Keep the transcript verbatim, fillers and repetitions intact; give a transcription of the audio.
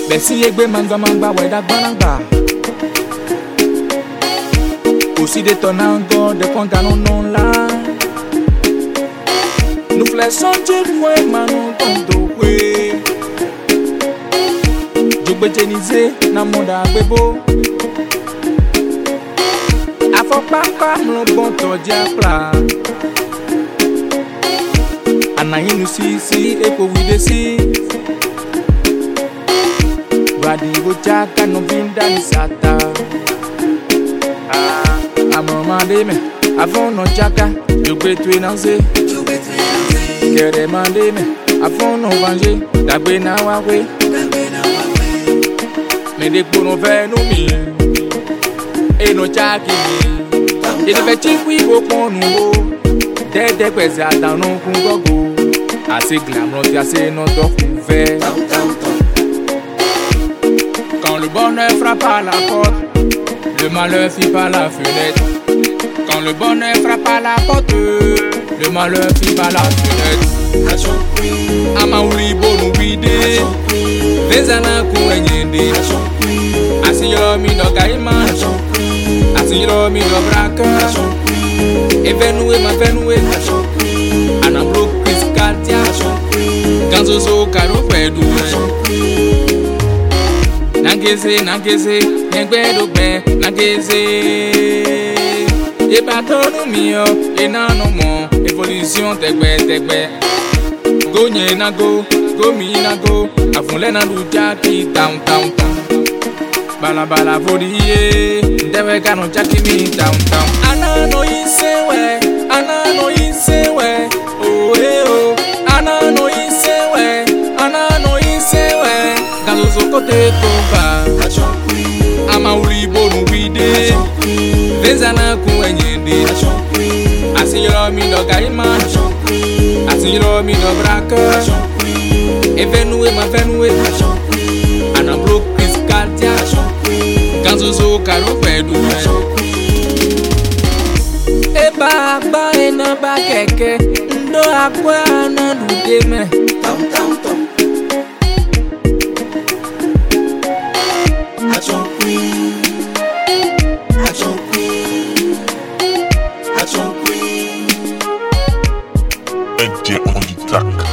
Bessi egbe manga manga weda gbanagba. Aussi des tonango de pontano non la. Nous flessons du coin manon tondo we. Jugbe jenize na monda bebo. Afo papa mon bon to diapla. Anayi nu si si e ko wi de si. Badi go chaka no vinda ni sata. Ah, amama de me, afon no chaka, jugbe tu na se. Kere mande me, afon no vanje, dagbe na wa we. Me de ko no fe no mi. E no chaki mi. E de fe chikwi go ponu o. De de kweze atanu kun gogo. Assez glamour, assez non d'or couvert. Quand le bonheur frappe à la porte, le malheur fit par la fenêtre. Quand le bonheur frappe à la porte, le malheur fit par la fenêtre. Amaouli bonu wide, vezana kuenyende. Asiyoro mi do gaima, asiyoro mi do braka. Evenue ma venue, anabro Chris Katia, ganzo so karo pedu. Nageze, nageze, nyegbe do gbe, nageze. E batonu mi o, e nanu mo, evolution tegbe tegbe. Go nye na go, go mi na go, afunle na du jaki down down down. Bala bala fodiye, ndewe kano jaki mi down down. Anano isewe, anano isewe, oh eh oh. Anano isewe, anano isewe, ganzo so kote koba. Amaouli bonu wide, vezana kuenyende. Asiyoro mi do gaima, asiyoro mi do braka. Evenue ma venue, anabro Chris Katia, ganzo so karo pedu. Eba ba ena ba keke, ndo akwa na dudeme. Tam tam tam. Action queen, action queen, action queen. Un dieu on du tac.